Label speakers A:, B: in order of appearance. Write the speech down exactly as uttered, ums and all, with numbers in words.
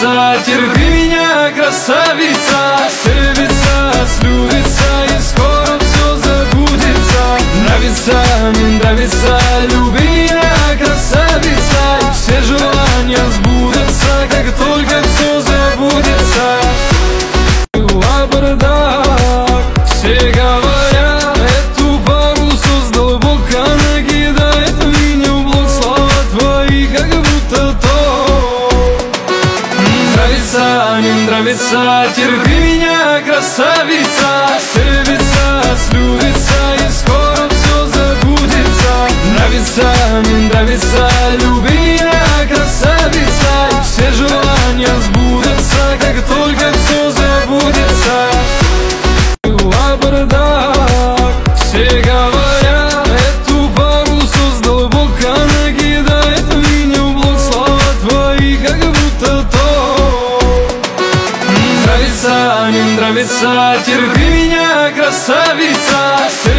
A: нравится, терпи меня, красавица. Слюбится, слюбится, и скоро все забудется. Нравится, мне нравится, люби меня, красавица. И все желания сбудутся, как только все забудется. Была бардак, все говорят, эту пару создал Бог, а накидает меня в блок слова твои, как будто то. Нравится, не нравится, терпи меня, красавица. Слюбится, слюбится, и скоро все забудется. Нравится, не нравится, люби меня, красавица. И все желания сбудутся, как только все забудется. Была бардак, все говорят, эту пару создал Бог, а накидает меня в блок слова твои, как будто то. Нравится, не нравится, терпи меня, красавица.